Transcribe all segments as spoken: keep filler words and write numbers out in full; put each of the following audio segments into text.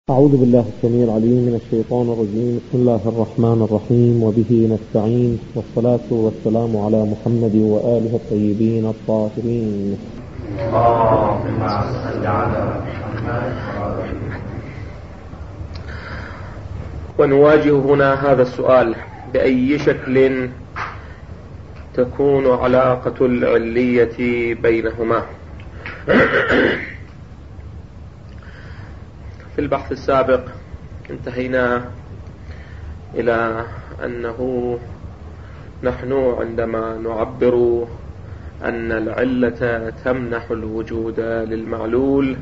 أعوذ بالله السميع العليم من الشيطان الرجيم. بسم الله الرحمن الرحيم، وبه نستعين، والصلاة والسلام على محمد وآله الطيبين الطاهرين. اللهم صل على محمد. ونواجه هنا هذا السؤال: بأي شكل تكون علاقة العلية بينهما؟ في البحث السابق انتهينا إلى أنه نحن عندما نعبر أن العلة تمنح الوجود للمعلول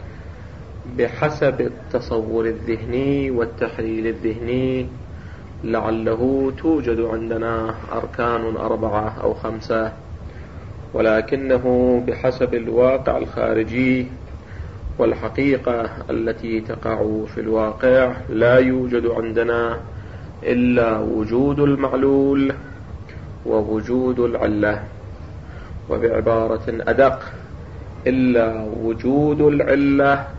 بحسب التصور الذهني والتحليل الذهني، لعله توجد عندنا أركان أربعة أو خمسة، ولكنه بحسب الواقع الخارجي والحقيقة التي تقع في الواقع لا يوجد عندنا إلا وجود المعلول ووجود العلة، وبعبارة أدق إلا وجود العلة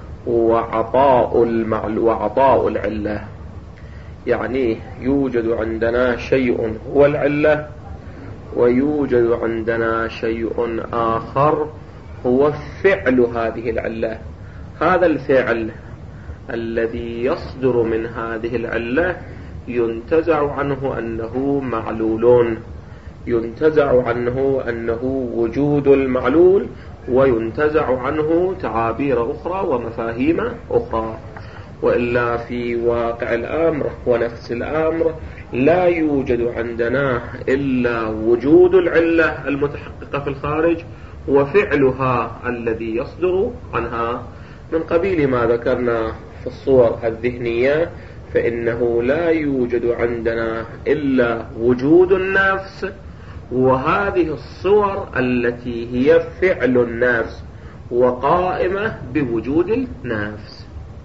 وعطاء المعلول وعطاء العلة. يعني يوجد عندنا شيء هو العلة، ويوجد عندنا شيء آخر هو فعل هذه العلة. هذا الفعل الذي يصدر من هذه العلة ينتزع عنه أنه معلول، ينتزع عنه أنه وجود المعلول، وينتزع عنه تعابير أخرى ومفاهيم أخرى. وإلا في واقع الأمر ونفس الأمر لا يوجد عندنا إلا وجود العلة المتحققة في الخارج وفعلها الذي يصدر عنها. من قبيل ما ذكرنا في الصور الذهنية، فإنه لا يوجد عندنا إلا وجود النفس وهذه الصور التي هي فعل النفس وقائمة بوجود النفس.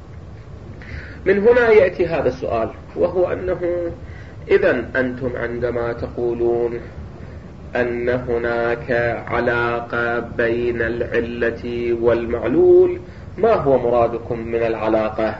من هنا يأتي هذا السؤال، وهو أنه إذن أنتم عندما تقولون أن هناك علاقة بين العلة والمعلول، ما هو مرادكم من العلاقة؟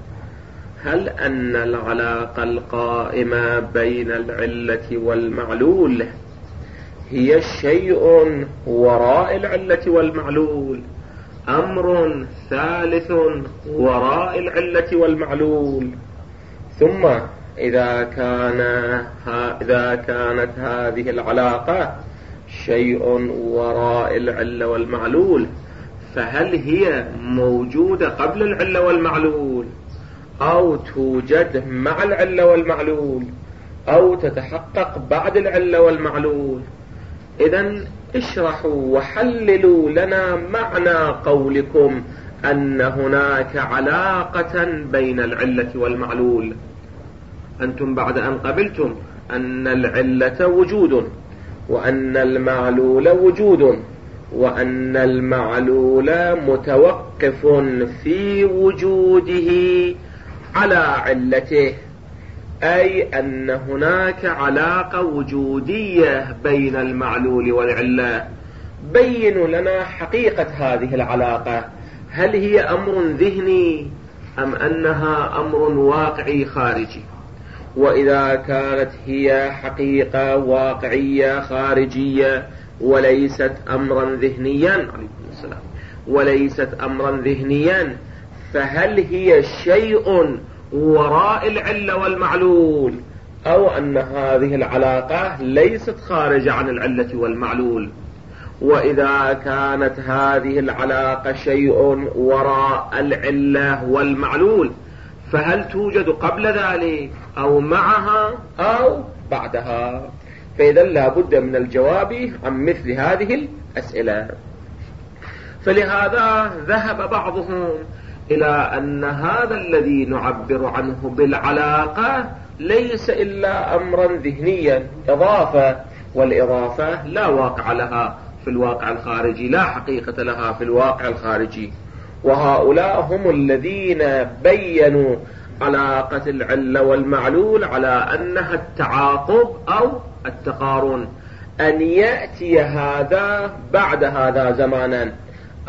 هل أن العلاقة القائمة بين العلة والمعلول هي شيء وراء العلة والمعلول، أمر ثالث وراء العلة والمعلول؟ ثم إذا كان إذا كانت هذه العلاقة شيء وراء العلة والمعلول، فهل هي موجودة قبل العلة والمعلول، أو توجد مع العلة والمعلول، أو تتحقق بعد العلة والمعلول؟ إذن اشرحوا وحللوا لنا معنى قولكم أن هناك علاقة بين العلة والمعلول. أنتم بعد أن قبلتم أن العلة وجود، وأن المعلول وجود، وأن المعلول متوقف في وجوده على علته، أي أن هناك علاقة وجودية بين المعلول والعلة. بينوا لنا حقيقة هذه العلاقة، هل هي أمر ذهني أم أنها أمر واقعي خارجي؟ وإذا كانت هي حقيقة واقعية خارجية وليست أمرا ذهنيا عليكم السلام وليست أمرا ذهنيا، فهل هي شيء وراء العلة والمعلول، أو أن هذه العلاقة ليست خارجة عن العلة والمعلول؟ وإذا كانت هذه العلاقة شيء وراء العلة والمعلول، فهل توجد قبل ذلك أو معها أو بعدها؟ فإذا لا بد من الجواب عن مثل هذه الأسئلة. فلهذا ذهب بعضهم إلى أن هذا الذي نعبر عنه بالعلاقة ليس إلا أمرا ذهنيا، إضافة، والإضافة لا واقع لها في الواقع الخارجي، لا حقيقة لها في الواقع الخارجي. وهؤلاء هم الذين بيّنوا علاقة العلة والمعلول على أنها التعاقب أو التقارن، أن يأتي هذا بعد هذا زمانا،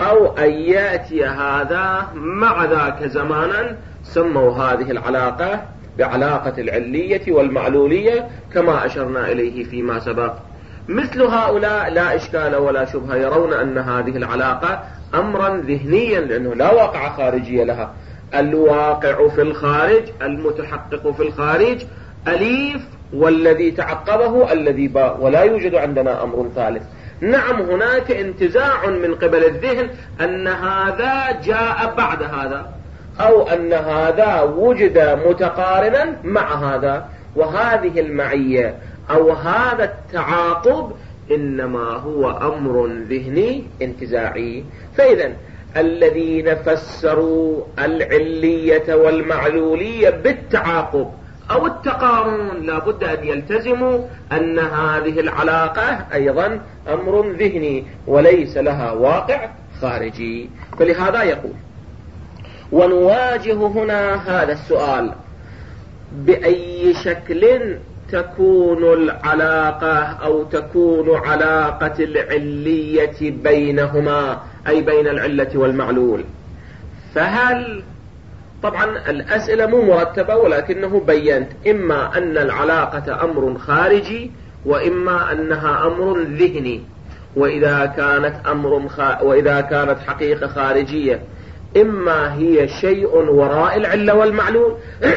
أو أن يأتي هذا مع ذاك زمانا، سموا هذه العلاقة بعلاقة العلية والمعلولية كما أشرنا إليه فيما سبق. مثل هؤلاء لا إشكال ولا شبهة يرون أن هذه العلاقة أمرا ذهنيا، لأنه لا واقع خارجية لها. الواقع في الخارج، المتحقق في الخارج أليف، والذي تعقبه الذي باء، ولا يوجد عندنا أمر ثالث. نعم هناك انتزاع من قبل الذهن أن هذا جاء بعد هذا، أو أن هذا وجد متقارنا مع هذا، وهذه المعية أو هذا التعاقب إنما هو أمر ذهني انتزاعي. فإذا الذين فسروا العلية والمعلولية بالتعاقب أو التقارن لا بد أن يلتزموا أن هذه العلاقة أيضا أمر ذهني وليس لها واقع خارجي. فلهذا يقول: ونواجه هنا هذا السؤال: بأي شكل تكون العلاقة أو تكون علاقة العلية بينهما، أي بين العلة والمعلول؟ فهل، طبعا الأسئلة مو مرتبة ولكنه بينت إما أن العلاقة أمر خارجي وإما أنها أمر ذهني. وإذا كانت أمر خ... وإذا كانت حقيقة خارجية إما هي شيء وراء العلة والمعلول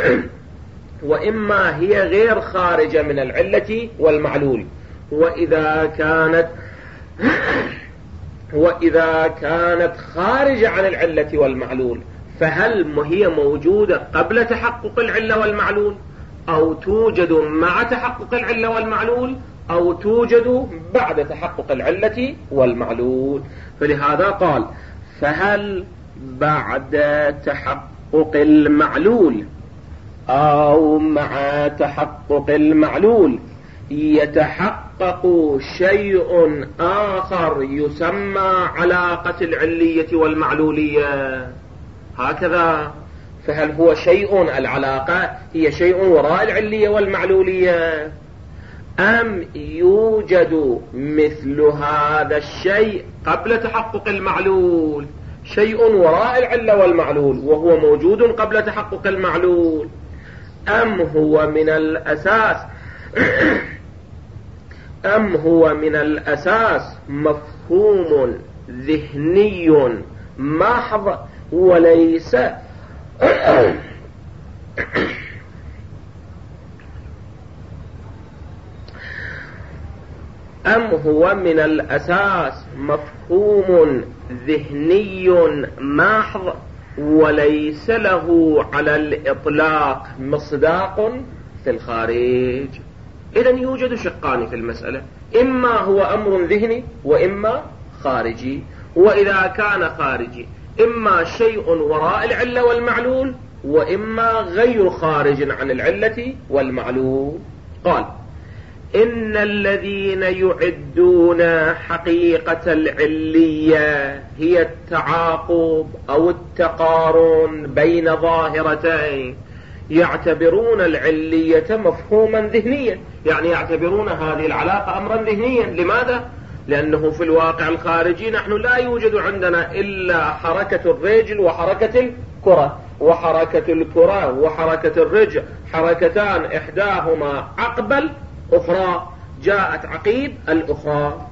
وإما هي غير خارجة من العلة والمعلول. وإذا كانت وإذا كانت خارجة عن العلة والمعلول، فهل هي موجودة قبل تحقق العلة والمعلول، أو توجد مع تحقق العلة والمعلول، أو توجد بعد تحقق العلة والمعلول؟ فلهذا قال: فهل بعد تحقق المعلول أو مع تحقق المعلول يتحقق شيء آخر يسمى علاقة العلية والمعلولية؟ هكذا. فهل هو شيء، العلاقة هي شيء وراء العلية والمعلولية، أم يوجد مثل هذا الشيء قبل تحقق المعلول، شيء وراء العلة والمعلول وهو موجود قبل تحقق المعلول، أم هو من الأساس أم هو من الأساس مفهوم ذهني محض وليس أم هو من الأساس مفهوم ذهني محض وليس له على الإطلاق مصداق في الخارج؟ إذن يوجد شقان في المسألة: إما هو أمر ذهني وإما خارجي. وإذا كان خارجي إما شيء وراء العلة والمعلول وإما غير خارج عن العلة والمعلول. قال: إن الذين يعدون حقيقة العلية هي التعاقب أو التقارن بين ظاهرتين يعتبرون العلية مفهوما ذهنيا، يعني يعتبرون هذه العلاقة أمرا ذهنيا. لماذا؟ لأنه في الواقع الخارجي نحن لا يوجد عندنا إلا حركة الرجل وحركة الكرة، وحركة الكرة وحركة الرجل حركتان إحداهما عقب أخرى، جاءت عقيب الأخرى.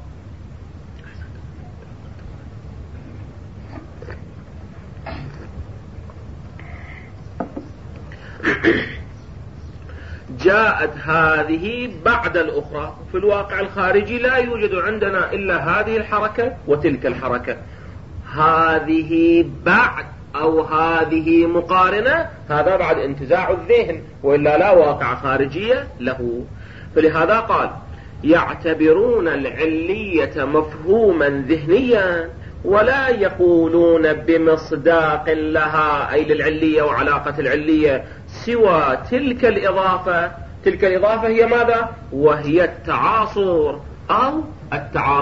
جاءت هذه بعد الأخرى. في الواقع الخارجي لا يوجد عندنا إلا هذه الحركة وتلك الحركة، هذه بعد أو هذه مقارنة، هذا بعد انتزاع الذهن، وإلا لا واقع خارجية له. فلهذا قال: يعتبرون العلية مفهوما ذهنيا ولا يقولون بمصداق لها، أي للعلية وعلاقة العلية، سوى تلك الإضافة. تلك الإضافة هي ماذا؟ وهي التعاصر أو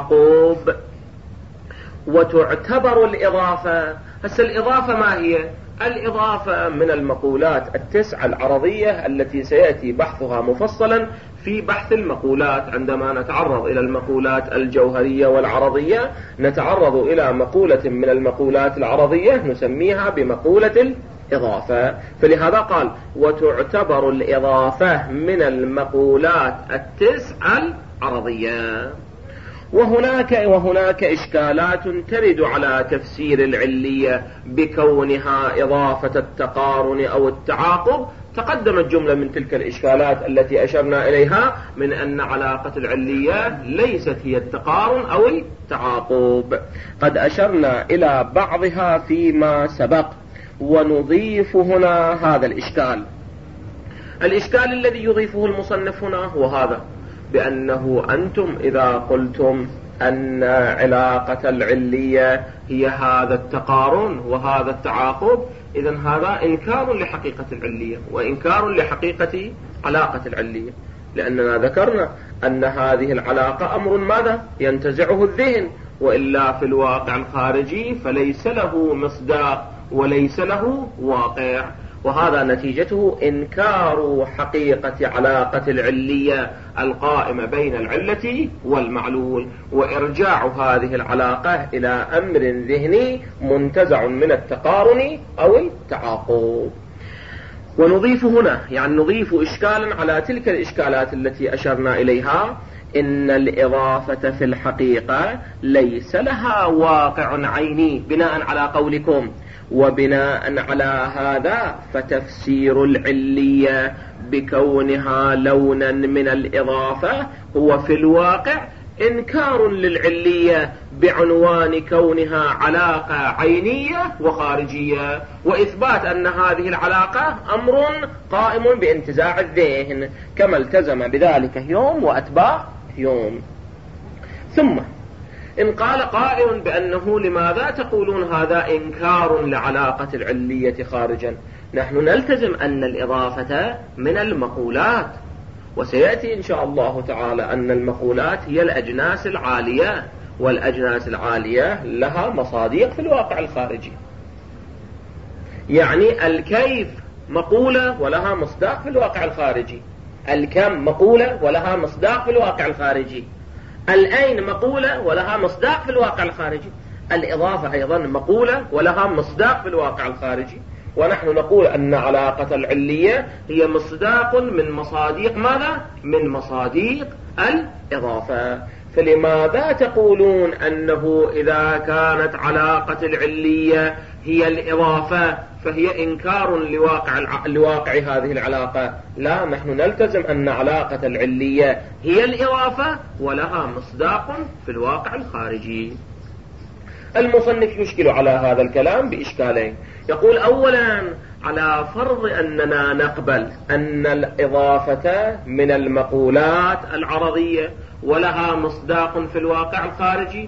التعاقب. وتعتبر الإضافة، هسه الإضافة ما هي؟ الإضافة من المقولات التسعة العرضية التي سيأتي بحثها مفصلا في بحث المقولات. عندما نتعرض إلى المقولات الجوهرية والعرضية نتعرض إلى مقولة من المقولات العرضية نسميها بمقولة الإضافة. فلهذا قال وتعتبر الإضافة من المقولات التسعة العرضية. وهناك وهناك إشكالات ترد على تفسير العلية بكونها إضافة التقارن أو التعاقب. تقدمت جملة من تلك الإشكالات التي أشرنا إليها من أن علاقة العلية ليست هي التقارن أو التعاقب. قد أشرنا إلى بعضها فيما سبق، ونضيف هنا هذا الإشكال. الإشكال الذي يضيفه المصنف هنا هو هذا، بأنه أنتم إذا قلتم أن علاقة العلية هي هذا التقارن وهذا التعاقب، إذن هذا إنكار لحقيقة العلية وإنكار لحقيقة علاقة العلية، لأننا ذكرنا أن هذه العلاقة أمر ماذا ينتزعه الذهن، وإلا في الواقع الخارجي فليس له مصداق وليس له واقع، وهذا نتيجته إنكار حقيقة علاقة العلية القائمة بين العلة والمعلول، وإرجاع هذه العلاقة إلى أمر ذهني منتزع من التقارن أو التعاقب. ونضيف هنا يعني نضيف إشكالا على تلك الإشكالات التي أشرنا إليها، إن الإضافة في الحقيقة ليس لها واقع عيني بناء على قولكم، وبناء على هذا فتفسير العلية بكونها لونا من الإضافة هو في الواقع إنكار للعلية بعنوان كونها علاقة عينية وخارجية، وإثبات أن هذه العلاقة أمر قائم بانتزاع الذهن كما التزم بذلك هيوم وأتباع هيوم. ثم إن قال قائل بأنه لماذا تقولون هذا إنكار لعلاقة العلية خارجا، نحن نلتزم أن الإضافة من المقولات، وسيأتي إن شاء الله تعالى أن المقولات هي الأجناس العالية، والأجناس العالية لها مصادق في الواقع الخارجي. يعني الكيف مقولة ولها مصداق في الواقع الخارجي، الكم مقولة ولها مصداق في الواقع الخارجي، الأين مقولة ولها مصداق في الواقع الخارجي، الإضافة أيضا مقولة ولها مصداق في الواقع الخارجي. ونحن نقول أن علاقة العلية هي مصداق من مصادق ماذا؟ من مصادق الإضافة. فلماذا تقولون أنه إذا كانت علاقة العلية هي الإضافة فهي إنكار لواقع, الع... لواقع هذه العلاقة؟ لا، نحن نلتزم أن علاقة العلية هي الإضافة ولها مصداق في الواقع الخارجي. المصنف يشكل على هذا الكلام بإشكالين. يقول أولا على فرض أننا نقبل أن الإضافة من المقولات العرضية ولها مصداق في الواقع الخارجي،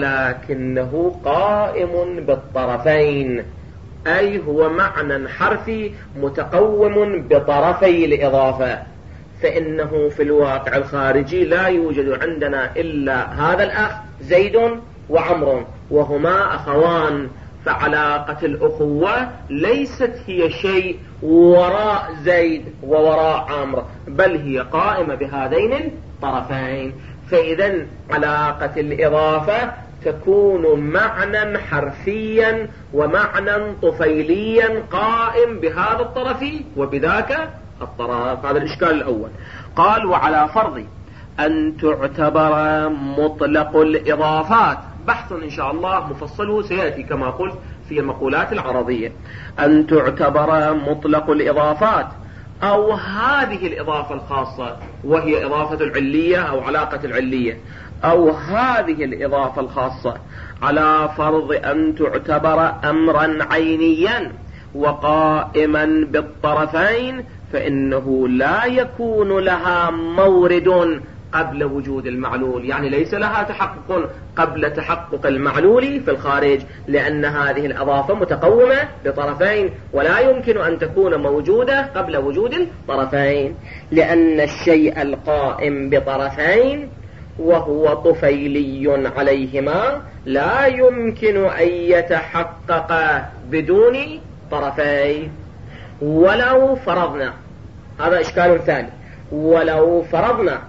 ولكنه قائم بالطرفين، أي هو معنى حرفي متقوم بطرفي الإضافة، فإنه في الواقع الخارجي لا يوجد عندنا إلا هذا الأخ زيد وعمر وهما أخوان، فعلاقة الأخوة ليست هي شيء وراء زيد ووراء عمرو، بل هي قائمة بهذين الطرفين. فإذا علاقة الإضافة تكون معنى حرفيا ومعنى طفيليا قائم بهذا الطرف وبذاك الطرف. هذا الإشكال الأول. قال وعلى فرض أن تعتبر مطلق الإضافات، بحث إن شاء الله مفصله سيأتي كما قلت في المقولات العرضية، أن تعتبر مطلق الإضافات أو هذه الإضافة الخاصة وهي إضافة العلية أو علاقة العلية، أو هذه الإضافة الخاصة على فرض أن تعتبر أمرا عينيا وقائما بالطرفين، فإنه لا يكون لها مورد قبل وجود المعلول، يعني ليس لها تحقق قبل تحقق المعلول في الخارج، لأن هذه الإضافة متقومة بطرفين ولا يمكن أن تكون موجودة قبل وجود الطرفين، لأن الشيء القائم بطرفين وهو طفيلي عليهما لا يمكن أن يتحقق بدون الطرفين. ولو فرضنا، هذا إشكال ثاني، ولو فرضنا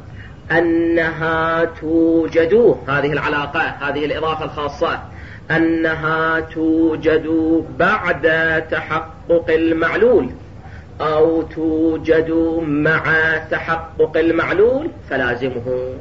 أنها توجد هذه العلاقة، هذه الإضافة الخاصة، أنها توجد بعد تحقق المعلول أو توجد مع تحقق المعلول فلازمه.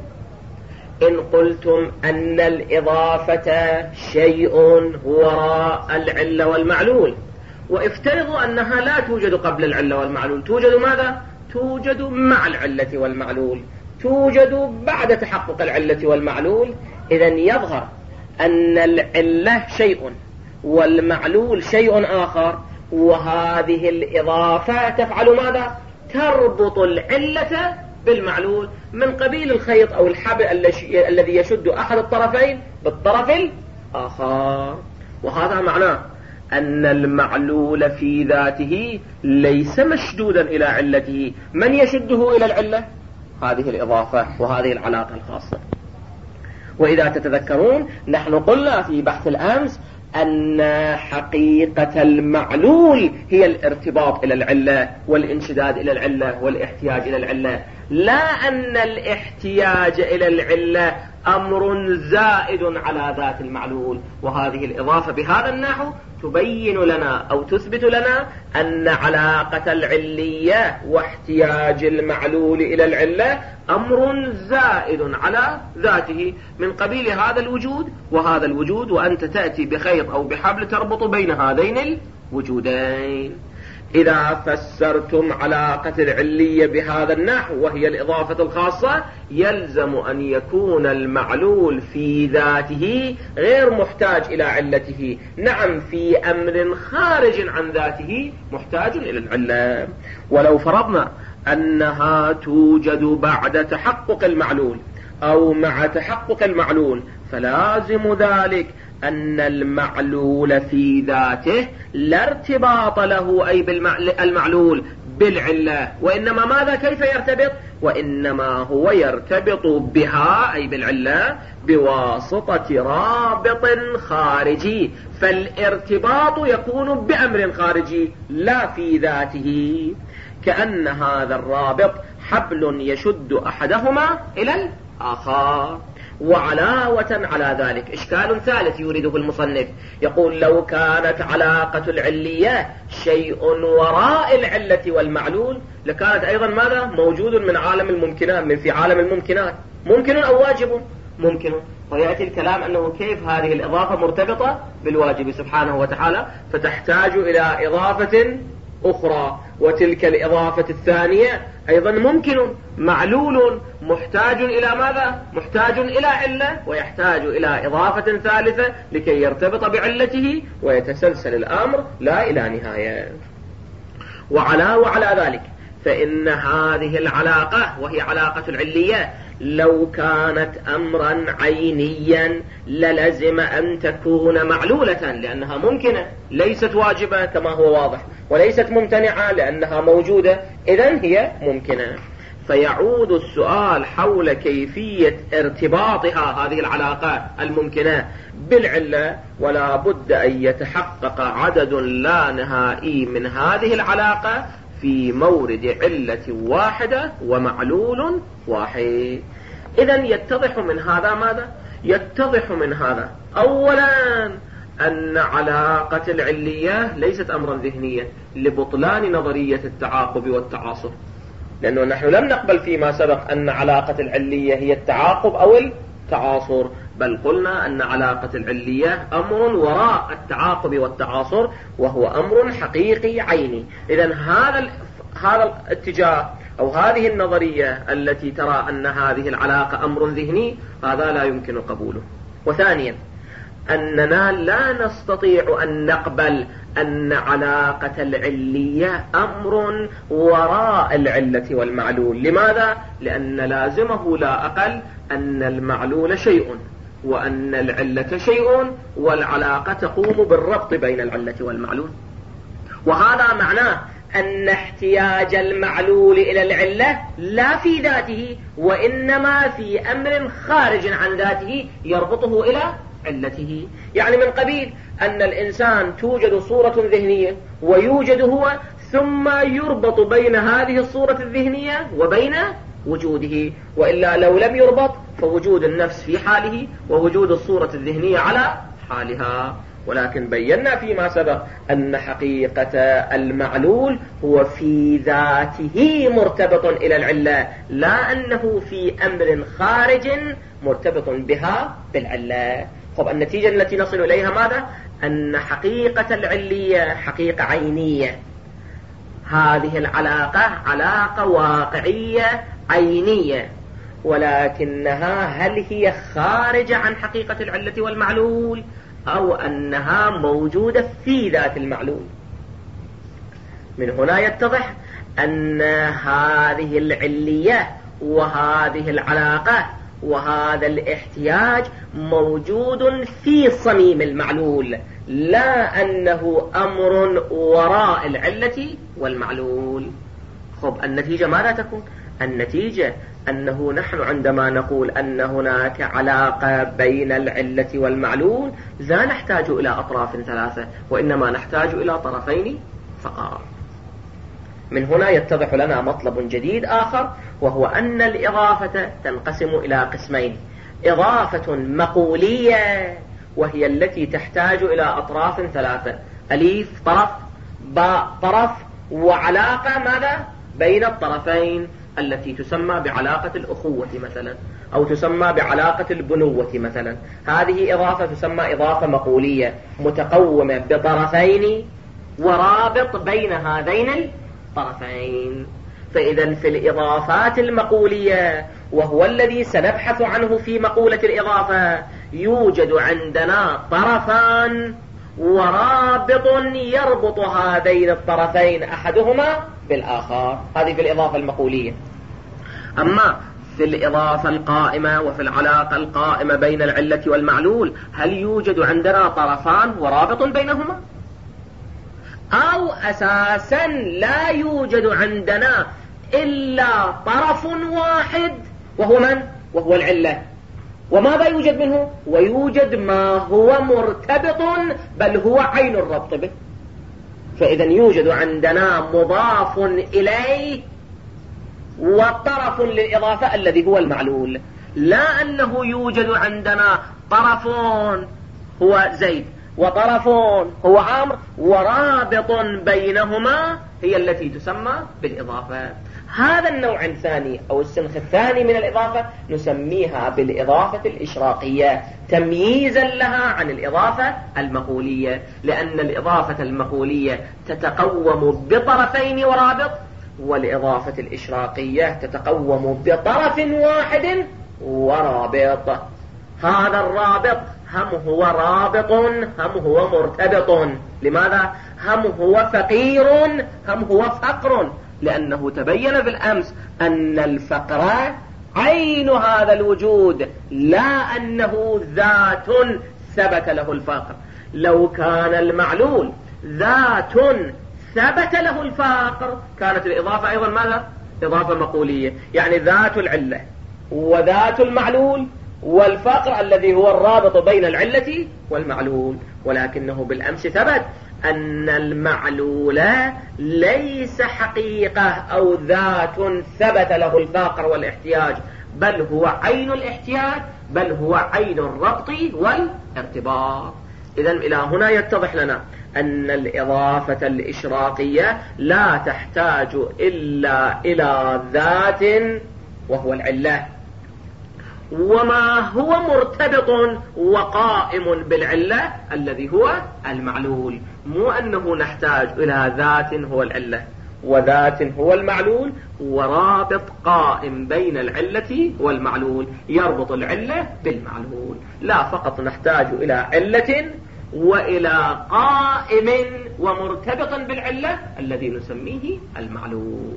إن قلتم أن الإضافة شيء وراء العلة والمعلول، وافترضوا أنها لا توجد قبل العلة والمعلول، توجد ماذا؟ توجد مع العلة والمعلول، توجد بعد تحقق العلة والمعلول، إذن يظهر أن العلة شيء والمعلول شيء آخر، وهذه الإضافة تفعل ماذا؟ تربط العلة بالمعلول من قبيل الخيط أو الحبل الذي يشد أحد الطرفين بالطرف الآخر. وهذا معناه أن المعلول في ذاته ليس مشدودا إلى علته، من يشده إلى العلة؟ هذه الإضافة وهذه العلاقة الخاصة. وإذا تتذكرون نحن قلنا في بحث الأمس أن حقيقة المعلول هي الارتباط إلى العلة والانشداد إلى العلة والاحتياج إلى العلة، لا أن الاحتياج إلى العلة أمر زائد على ذات المعلول. وهذه الإضافة بهذا النحو تبين لنا أو تثبت لنا أن علاقة العلية واحتياج المعلول إلى العلة أمر زائد على ذاته من قبيل هذا الوجود وهذا الوجود، وأنت تأتي بخيط أو بحبل تربط بين هذين الوجودين. إذا فسرتم علاقة العلية بهذا النحو وهي الإضافة الخاصة، يلزم أن يكون المعلول في ذاته غير محتاج إلى علته، نعم في أمر خارج عن ذاته محتاج إلى العلة. ولو فرضنا أنها توجد بعد تحقق المعلول أو مع تحقق المعلول فلازم ذلك أن المعلول في ذاته لا ارتباط له أي بالمعلول بالعلة، وإنما ماذا؟ كيف يرتبط؟ وإنما هو يرتبط بها أي بالعلة بواسطة رابط خارجي، فالارتباط يكون بأمر خارجي لا في ذاته، كأن هذا الرابط حبل يشد أحدهما إلى الآخر. وعلاوة على ذلك إشكال ثالث يريده المصنف، يقول لو كانت علاقة العلية شيء وراء العلة والمعلول لكانت أيضا ماذا؟ موجود من عالم الممكنات، من في عالم الممكنات، ممكن أو واجب؟ ممكن. ويأتي الكلام أنه كيف هذه الإضافة مرتبطة بالواجب سبحانه وتعالى، فتحتاج إلى إضافة أخرى، وتلك الإضافة الثانية أيضا ممكن معلول محتاج إلى ماذا؟ محتاج إلى علة، ويحتاج إلى إضافة ثالثة لكي يرتبط بعلته ويتسلسل الأمر لا إلى نهاية. وعلى وعلى ذلك فإن هذه العلاقة وهي علاقة العلية لو كانت أمرا عينيا للزم أن تكون معلولة، لأنها ممكنة ليست واجبة كما هو واضح، وليست ممتنعة لأنها موجودة، إذن هي ممكنة. فيعود السؤال حول كيفية ارتباطها هذه العلاقة الممكنة بالعلة، ولا بد أن يتحقق عدد لا نهائي من هذه العلاقة في مورد علة واحدة ومعلول واحد. إذن يتضح من هذا ماذا؟ يتضح من هذا أولا أن علاقة العلية ليست أمرا ذهنيا لبطلان نظرية التعاقب والتعاصر، لأنه نحن لم نقبل فيما سبق أن علاقة العلية هي التعاقب أو التعاصر، بل قلنا أن علاقة العلية أمر وراء التعاقب والتعاصر، وهو أمر حقيقي عيني. إذن هذا هذا الاتجاه أو هذه النظرية التي ترى أن هذه العلاقة أمر ذهني، هذا لا يمكن قبوله. وثانيا أننا لا نستطيع أن نقبل أن علاقة العلية أمر وراء العلة والمعلول. لماذا؟ لأن لازمه لا أقل أن المعلول شيء وأن العلة شيء، والعلاقة تقوم بالربط بين العلة والمعلول. وهذا معناه أن احتياج المعلول إلى العلة لا في ذاته، وإنما في أمر خارج عن ذاته يربطه إلى علته. يعني من قبيل أن الإنسان توجد صورة ذهنية ويوجد هو، ثم يربط بين هذه الصورة الذهنية وبين وجوده، وإلا لو لم يربط فوجود النفس في حاله ووجود الصورة الذهنية على حالها. ولكن بينا فيما سبق أن حقيقة المعلول هو في ذاته مرتبط إلى العلة، لا أنه في أمر خارج مرتبط بها بالعلة. طب النتيجة التي نصل إليها ماذا؟ أن حقيقة العلية حقيقة عينية، هذه العلاقة علاقة واقعية عينية، ولكنها هل هي خارجة عن حقيقة العلة والمعلول أو أنها موجودة في ذات المعلول؟ من هنا يتضح أن هذه العلية وهذه العلاقة وهذا الاحتياج موجود في صميم المعلول، لا أنه أمر وراء العلة والمعلول. خب النتيجة ماذا تكون؟ النتيجة أنه نحن عندما نقول أن هناك علاقة بين العلة والمعلول لا نحتاج إلى أطراف ثلاثة، وإنما نحتاج إلى طرفين فقط. من هنا يتضح لنا مطلب جديد آخر، وهو أن الإضافة تنقسم إلى قسمين: إضافة مقولية وهي التي تحتاج إلى أطراف ثلاثة، أليف طرف، باء طرف، وعلاقة ماذا بين الطرفين التي تسمى بعلاقة الأخوة مثلا، أو تسمى بعلاقة البنوة مثلا. هذه إضافة تسمى إضافة مقولية متقومة بطرفين ورابط بين هذين الطرفين. فإذا في الإضافات المقولية، وهو الذي سنبحث عنه في مقولة الإضافة، يوجد عندنا طرفان ورابط يربط هذين الطرفين أحدهما بالآخر. هذه في الإضافة المقولية. أما في الإضافة القائمة وفي العلاقة القائمة بين العلة والمعلول، هل يوجد عندنا طرفان ورابط بينهما؟ أو أساسا لا يوجد عندنا إلا طرف واحد وهو من؟ وهو العلة. وماذا يوجد منه؟ ويوجد ما هو مرتبط بل هو عين الربط به. فإذا يوجد عندنا مضاف إليه وطرف للإضافة الذي هو المعلول، لا أنه يوجد عندنا طرف هو زيد وطرف هو عمرو ورابط بينهما هي التي تسمى بالإضافة. هذا النوع الثاني أو السنخ الثاني من الإضافة نسميها بالإضافة الإشراقية، تمييزا لها عن الإضافة المقولية، لأن الإضافة المقولية تتقوم بطرفين ورابط، والإضافة الإشراقية تتقوم بطرف واحد ورابط. هذا الرابط هم هو رابط هم هو مرتبط. لماذا؟ هم هو فقير هم هو فقر، لأنه تبين بالأمس أن الفقر عين هذا الوجود، لا أنه ذات ثبت له الفقر. لو كان المعلول ذات ثبت له الفقر كانت الإضافة أيضا ماذا؟ إضافة مقولية، يعني ذات العلة وذات المعلول والفقر الذي هو الرابط بين العلة والمعلول. ولكنه بالأمس ثبت أن المعلول ليس حقيقة أو ذات ثبت له الفقر والاحتياج، بل هو عين الاحتياج، بل هو عين الربط والارتباط. إذن إلى هنا يتضح لنا أن الإضافة الإشراقية لا تحتاج إلا إلى ذات وهو العلة، وما هو مرتبط وقائم بالعلة الذي هو المعلول، مو أنه نحتاج إلى ذات هو العلة وذات هو المعلول ورابط قائم بين العلة والمعلول يربط العلة بالمعلول. لا، فقط نحتاج إلى علة وإلى قائم ومرتبط بالعلة الذي نسميه المعلول.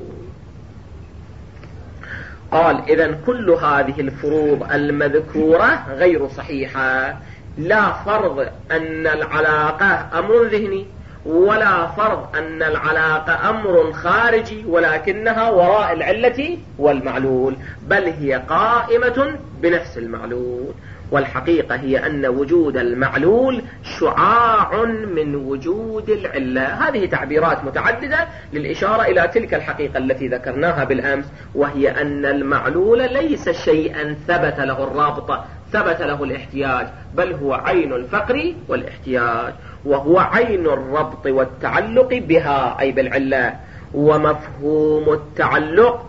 قال: إذن كل هذه الفروض المذكورة غير صحيحة. لا فرض أن العلاقة أمر ذهني، ولا فرض أن العلاقة أمر خارجي ولكنها وراء العلة والمعلول، بل هي قائمة بنفس المعلول. والحقيقة هي أن وجود المعلول شعاع من وجود العلة. هذه تعبيرات متعددة للإشارة إلى تلك الحقيقة التي ذكرناها بالأمس، وهي أن المعلول ليس شيئا ثبت له الرابطة، ثبت له الاحتياج، بل هو عين الفقر والاحتياج، وهو عين الربط والتعلق بها أي بالعلة. ومفهوم التعلق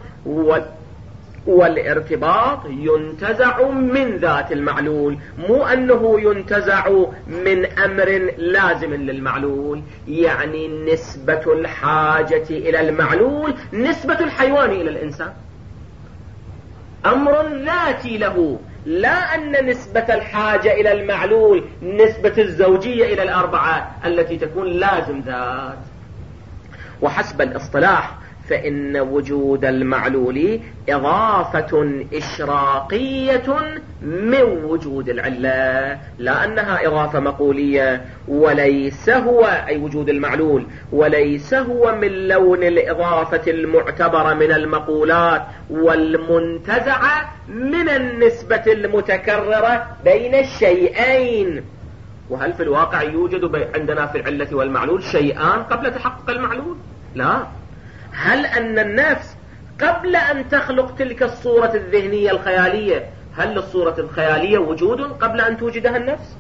والارتباط ينتزع من ذات المعلول، مو أنه ينتزع من أمر لازم للمعلول. يعني نسبة الحاجة إلى المعلول نسبة الحيوان إلى الإنسان، أمر ذاتي له، لا أن نسبة الحاجة إلى المعلول نسبة الزوجية إلى الأربعة التي تكون لازم ذات. وحسب الاصطلاح فإن وجود المعلول إضافة إشراقية من وجود العلة، لا أنها إضافة مقولية. وليس هو أي وجود المعلول وليس هو من لون الإضافة المعتبرة من المقولات والمنتزعة من النسبة المتكررة بين الشيئين. وهل في الواقع يوجد عندنا في العلة والمعلول شيئان قبل تحقق المعلول؟ لا. هل أن النفس قبل أن تخلق تلك الصورة الذهنية الخيالية، هل للصورة الخيالية وجود قبل أن توجدها النفس؟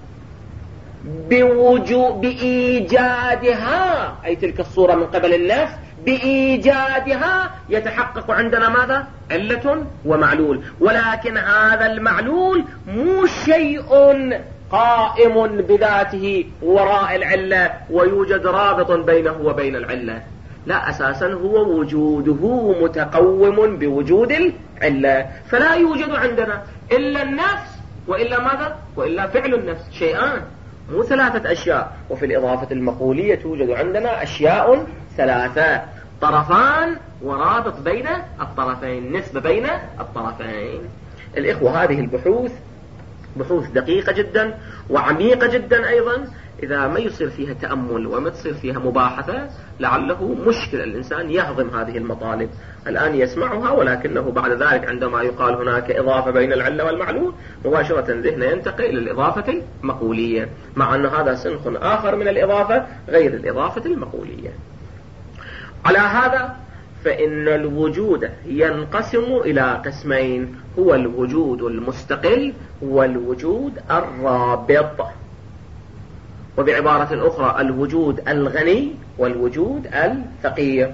بوجود بإيجادها أي تلك الصورة من قبل النفس، بإيجادها يتحقق عندنا ماذا؟ علة ومعلول. ولكن هذا المعلول مو شيء قائم بذاته وراء العلة ويوجد رابط بينه وبين العلة، لا، أساسا هو وجوده متقوم بوجود العلة. فلا يوجد عندنا إلا النفس وإلا ماذا؟ وإلا فعل النفس، شيئان مو ثلاثة أشياء. وفي الإضافة المقولية توجد عندنا أشياء ثلاثة، طرفان ورابط بين الطرفين، نسبة بين الطرفين. الإخوة، هذه البحوث بحوث دقيقة جدا وعميقة جدا أيضا، إذا ما يصير فيها تأمل وما تصير فيها مباحثة لعله مشكل الإنسان يهضم هذه المطالب. الآن يسمعها، ولكنه بعد ذلك عندما يقال هناك إضافة بين العلة والمعلول مباشرة ذهنه ينتقل إلى الإضافة المقولية، مع أن هذا صنف آخر من الإضافة غير الإضافة المقولية. على هذا فإن الوجود ينقسم إلى قسمين، هو الوجود المستقل والوجود الرابط، وبعبارة أخرى الوجود الغني والوجود الفقير.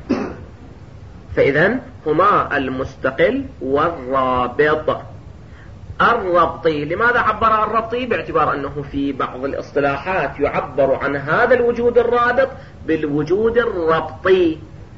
فإذن هما المستقل والرابط. الربطي، لماذا عبر الربطي؟ باعتبار أنه في بعض الاصطلاحات يعبر عن هذا الوجود الرابط بالوجود الربطي،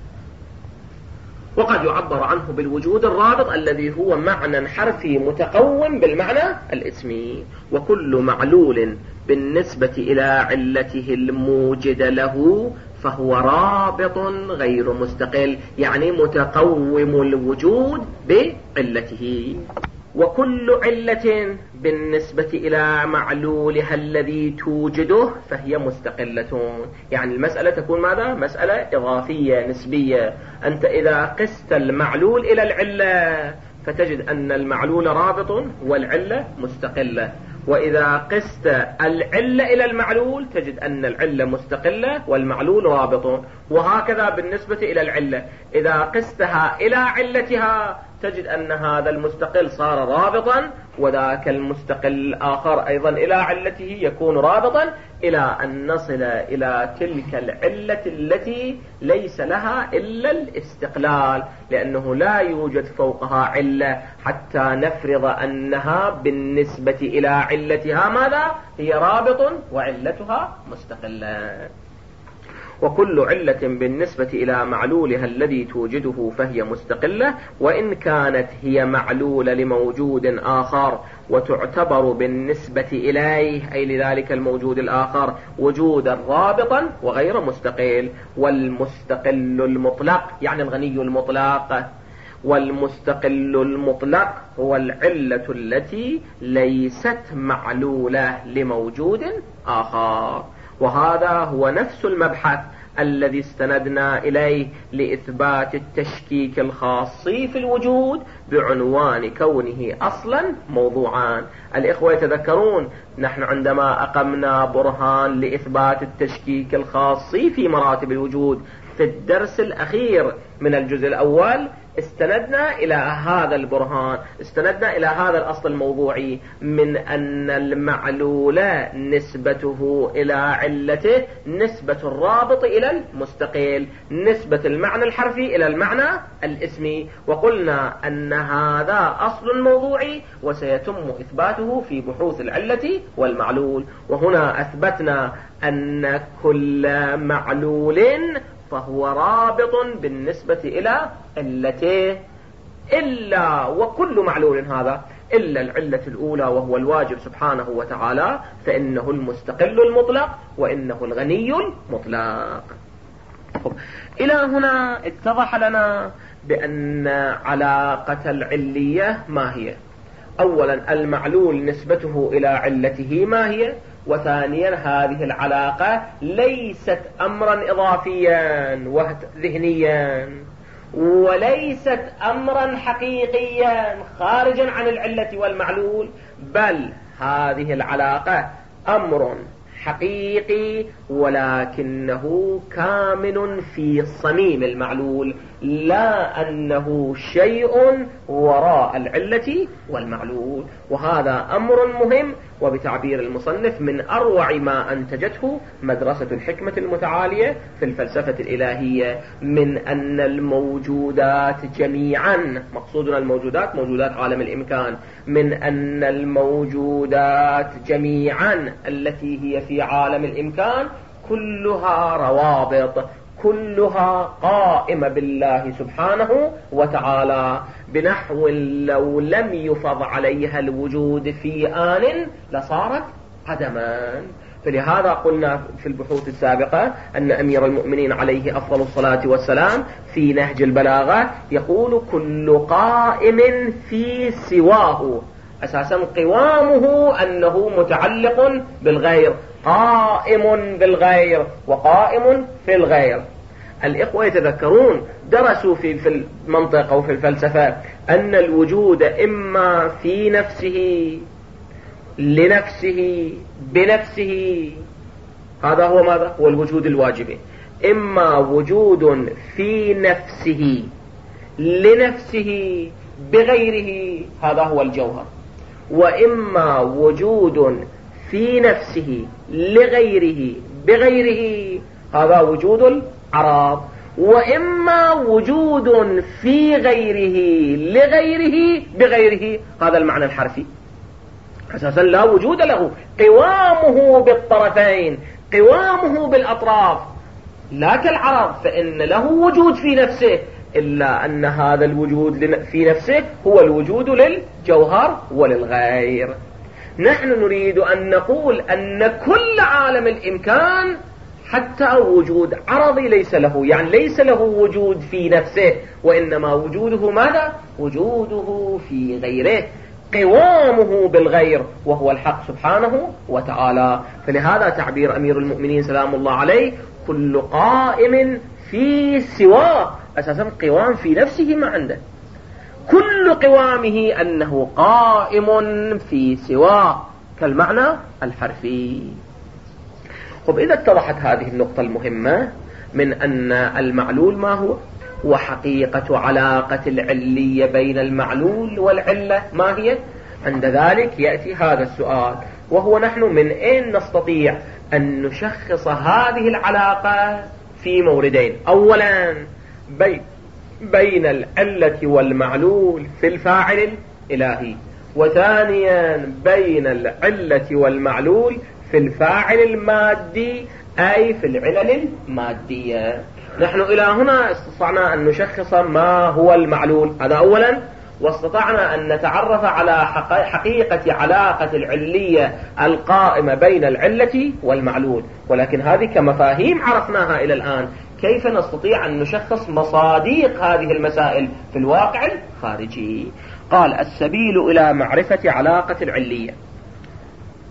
وقد يعبر عنه بالوجود الرابط الذي هو معنى حرفي متقوم بالمعنى الاسمي. وكل معلول بالنسبة إلى علته الموجد له فهو رابط غير مستقل، يعني متقوم الوجود بعلته. وكل علة بالنسبة إلى معلولها الذي توجده فهي مستقلة. يعني المسألة تكون ماذا؟ مسألة إضافية نسبية. أنت إذا قست المعلول إلى العلة فتجد أن المعلول رابط والعلة مستقلة، وإذا قست العلة إلى المعلول تجد أن العلة مستقلة والمعلول رابط. وهكذا بالنسبة إلى العلة، إذا قستها إلى علتها تجد أن هذا المستقل صار رابطا وذاك المستقل الآخر أيضا إلى علته يكون رابطا، إلى أن نصل إلى تلك العلة التي ليس لها إلا الاستقلال، لأنه لا يوجد فوقها علة حتى نفرض أنها بالنسبة إلى علتها ماذا؟ هي رابط وعلتها مستقلة. وكل علة بالنسبة إلى معلولها الذي توجده فهي مستقلة، وإن كانت هي معلولة لموجود آخر وتعتبر بالنسبة إليه أي لذلك الموجود الآخر وجودا رابطا وغير مستقل. والمستقل المطلق يعني الغني المطلق، والمستقل المطلق هو العلة التي ليست معلولة لموجود آخر. وهذا هو نفس المبحث الذي استندنا إليه لإثبات التشكيك الخاصي في الوجود بعنوان كونه أصلا موضوعان. الإخوة يتذكرون نحن عندما أقمنا برهان لإثبات التشكيك الخاصي في مراتب الوجود في الدرس الأخير من الجزء الأول، استندنا إلى هذا البرهان، استندنا إلى هذا الأصل الموضوعي من أن المعلول نسبته إلى علته نسبة الرابط إلى المستقل، نسبة المعنى الحرفي إلى المعنى الاسمي، وقلنا أن هذا أصل موضوعي وسيتم إثباته في بحوث العلة والمعلول. وهنا أثبتنا أن كل معلول فهو رابط بالنسبة إلى علته، إلا وكل معلول هذا إلا العلة الأولى وهو الواجب سبحانه وتعالى فإنه المستقل المطلق وإنه الغني المطلق. إلى هنا اتضح لنا بأن علاقة العلية ما هي. أولا المعلول نسبته إلى علته ما هي، وثانيا هذه العلاقة ليست أمرا إضافيا وذهنيا وليست أمرا حقيقيا خارجا عن العلة والمعلول، بل هذه العلاقة أمر حقيقي ولكنه كامن في صميم المعلول، لا أنه شيء وراء العلة والمعلول. وهذا أمر مهم، وبتعبير المصنف من أروع ما أنتجته مدرسة الحكمة المتعالية في الفلسفة الإلهية، من أن الموجودات جميعا، مقصودنا الموجودات موجودات عالم الإمكان، من أن الموجودات جميعا التي هي في عالم الإمكان كلها روابط، كلها قائمة بالله سبحانه وتعالى، بنحو لو لم يفض عليها الوجود في آن لصارت عدما. فلهذا قلنا في البحوث السابقة أن أمير المؤمنين عليه أفضل الصلاة والسلام في نهج البلاغة يقول كل قائم في سواه، أساسا قوامه أنه متعلق بالغير، قائم بالغير وقائم في الغير. الإخوة يتذكرون درسوا في في المنطق أو في الفلسفة أن الوجود إما في نفسه لنفسه بنفسه، هذا هو ماذا؟ هو الوجود الواجبي، إما وجود في نفسه لنفسه بغيره، هذا هو الجوهر، وإما وجود في نفسه لغيره بغيره، هذا وجود العراض، وإما وجود في غيره لغيره بغيره، هذا المعنى الحرفي. أساسا لا وجود له، قوامه بالطرفين، قوامه بالأطراف، لا كالعرض فإن له وجود في نفسه، إلا أن هذا الوجود في نفسه هو الوجود للجوهر وللغير. نحن نريد أن نقول أن كل عالم الإمكان حتى وجود عرضي ليس له، يعني ليس له وجود في نفسه، وإنما وجوده ماذا؟ وجوده في غيره، قوامه بالغير وهو الحق سبحانه وتعالى. فلهذا تعبير أمير المؤمنين سلام الله عليه كل قائم في سواه، أساسا قوام في نفسه ما عنده، كل قوامه أنه قائم في سواه كالمعنى الحرفي. طب إذا اتضحت هذه النقطة المهمة من أن المعلول ما هو، وحقيقة علاقة العلية بين المعلول والعلة ما هي، عند ذلك يأتي هذا السؤال، وهو نحن من أين نستطيع أن نشخص هذه العلاقة في موردين؟ أولا بين بين العلة والمعلول في الفاعل الإلهي، وثانيا بين العلة والمعلول في الفاعل المادي أي في العلل المادية. نحن إلى هنا استطعنا أن نشخص ما هو المعلول، هذا أولا، واستطعنا أن نتعرف على حقيقة علاقة العلية القائمة بين العلة والمعلول، ولكن هذه كمفاهيم عرفناها إلى الآن. كيف نستطيع أن نشخص مصاديق هذه المسائل في الواقع الخارجي؟ قال السبيل إلى معرفة علاقة العلية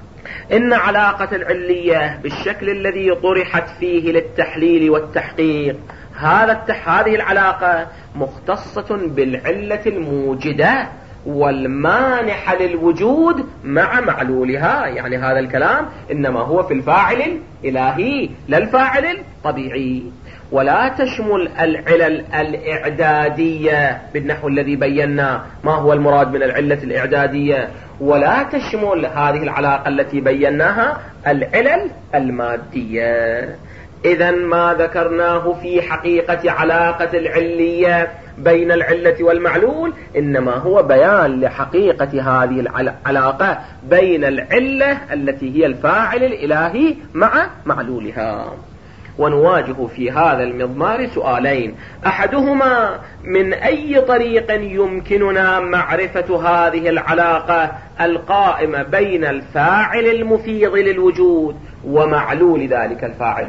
إن علاقة العلية بالشكل الذي طرحت فيه للتحليل والتحقيق هذا التح... هذه العلاقة مختصة بالعلة الموجدة والمانحة للوجود مع معلولها. يعني هذا الكلام إنما هو في الفاعل الإلهي لا الفاعل الطبيعي، ولا تشمل العلل الإعدادية بالنحو الذي بينا ما هو المراد من العلة الإعدادية، ولا تشمل هذه العلاقة التي بيناها العلل المادية. إذن ما ذكرناه في حقيقة علاقة العلية بين العلة والمعلول إنما هو بيان لحقيقة هذه العلاقة بين العلة التي هي الفاعل الإلهي مع معلولها. ونواجه في هذا المضمار سؤالين: أحدهما من أي طريق يمكننا معرفة هذه العلاقة القائمة بين الفاعل المفيض للوجود ومعلول ذلك الفاعل؟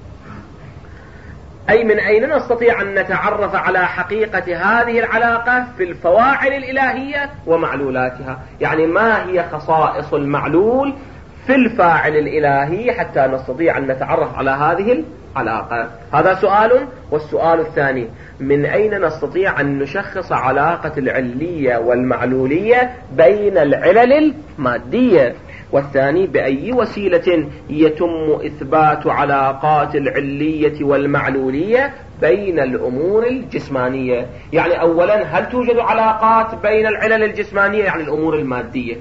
أي من أين نستطيع أن نتعرف على حقيقة هذه العلاقة في الفواعل الإلهية ومعلولاتها؟ يعني ما هي خصائص المعلول في الفاعل الإلهي حتى نستطيع أن نتعرف على هذه العلاقة؟ هذا سؤال. والسؤال الثاني: من أين نستطيع أن نشخص علاقة العلية والمعلولية بين العلل المادية؟ والثاني: بأي وسيلة يتم إثبات علاقات العلية والمعلولية بين الأمور الجسمانية؟ يعني أولا، هل توجد علاقات بين العلل الجسمانية يعني الأمور المادية؟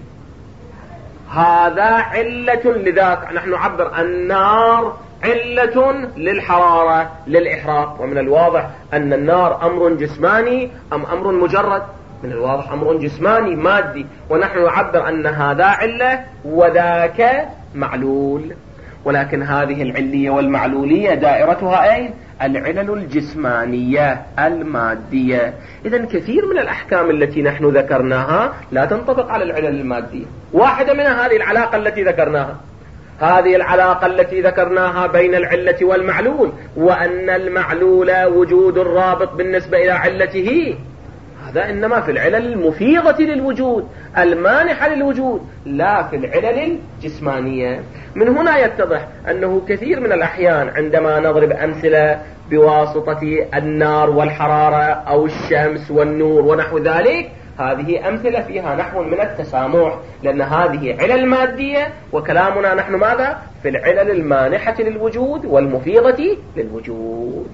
هذا علة لذاك. نحن نعبر النار علة للحرارة للإحراق، ومن الواضح أن النار أمر جسماني أم أمر مجرد؟ من الواضح أمر جسماني مادي، ونحن نعبر أن هذا علة وذاك معلول. ولكن هذه العلية والمعلولية دائرتها أين؟ العلل الجسمانية المادية. إذن كثير من الأحكام التي نحن ذكرناها لا تنطبق على العلل المادية. واحدة منها هذه العلاقة التي ذكرناها، هذه العلاقة التي ذكرناها بين العلة والمعلول، وأن المعلول وجود رابط بالنسبة إلى علته، هذا إنما في العلل المفيضة للوجود المانحة للوجود، لا في العلل الجسمانية. من هنا يتضح أنه كثير من الأحيان عندما نضرب أمثلة بواسطة النار والحرارة أو الشمس والنور ونحو ذلك، هذه أمثلة فيها نحو من التسامح، لأن هذه علل مادية وكلامنا نحن ماذا؟ في العلل المانحة للوجود والمفيضة للوجود.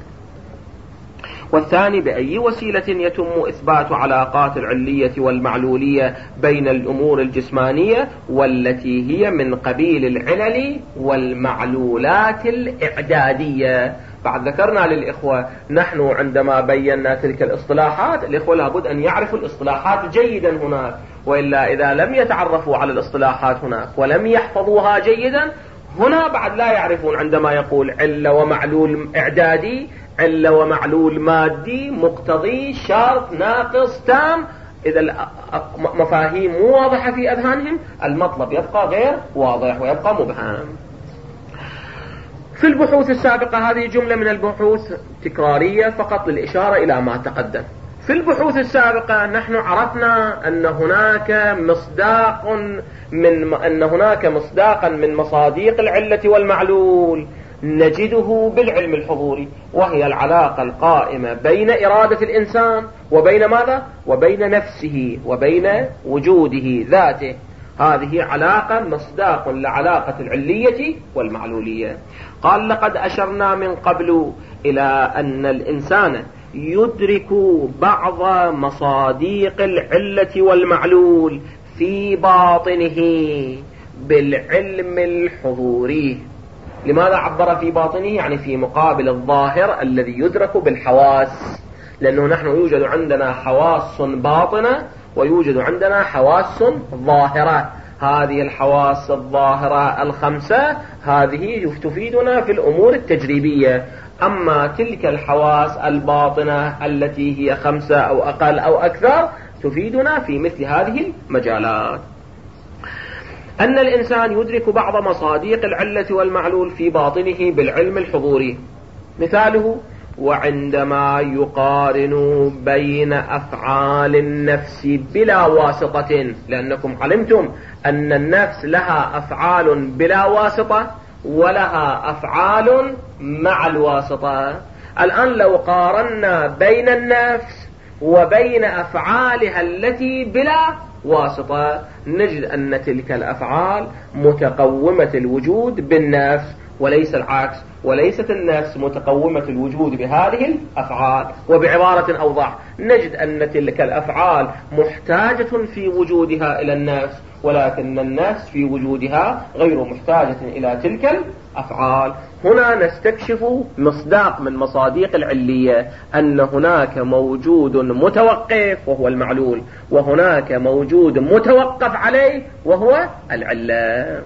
والثاني: بأي وسيلة يتم إثبات علاقات العلية والمعلولية بين الأمور الجسمانية والتي هي من قبيل العلل والمعلولات الإعدادية؟ بعد ذكرنا للإخوة نحن عندما بينا تلك الاصطلاحات، الإخوة لابد أن يعرفوا الاصطلاحات جيدا هناك، وإلا إذا لم يتعرفوا على الاصطلاحات هناك ولم يحفظوها جيدا هنا بعد لا يعرفون. عندما يقول علة ومعلول إعدادي، علة ومعلول مادي، مقتضي، شرط، ناقص، تام، إذا مفاهيم مو واضحة في أذهانهم المطلب يبقى غير واضح ويبقى مبهم. في البحوث السابقة، هذه جملة من البحوث تكرارية فقط للإشارة إلى ما تقدم. في البحوث السابقة نحن عرفنا أن هناك مصداق من أن هناك مصداقا من مصاديق العلة والمعلول نجده بالعلم الحضوري، وهي العلاقة القائمة بين إرادة الإنسان وبين ماذا؟ وبين نفسه وبين وجوده ذاته. هذه علاقة مصداق لعلاقة العلية والمعلولية. قال: لقد أشرنا من قبل إلى أن الإنسان يدرك بعض مصاديق العلة والمعلول في باطنه بالعلم الحضوري. لماذا عبر في باطنه؟ يعني في مقابل الظاهر الذي يدرك بالحواس، لأنه نحن يوجد عندنا حواس باطنة ويوجد عندنا حواس ظاهرة. هذه الحواس الظاهرة الخمسة هذه تفيدنا في الأمور التجريبية، أما تلك الحواس الباطنة التي هي خمسة أو أقل أو أكثر تفيدنا في مثل هذه المجالات. أن الإنسان يدرك بعض مصاديق العلة والمعلول في باطنه بالعلم الحضوري. مثاله: وعندما يقارن بين أفعال النفس بلا واسطة، لأنكم علمتم أن النفس لها أفعال بلا واسطة ولها أفعال مع الواسطة. الآن لو قارنا بين النفس وبين أفعالها التي بلا واسطة نجد أن تلك الأفعال متقومة الوجود بالنفس وليس العكس، وليست النفس متقومة الوجود بهذه الأفعال. وبعبارة أوضح نجد أن تلك الأفعال محتاجة في وجودها إلى النفس، ولكن النفس في وجودها غير محتاجة إلى تلك الأفعال. هنا نستكشف مصداق من مصاديق العلية، أن هناك موجود متوقف وهو المعلول، وهناك موجود متوقف عليه وهو العلة.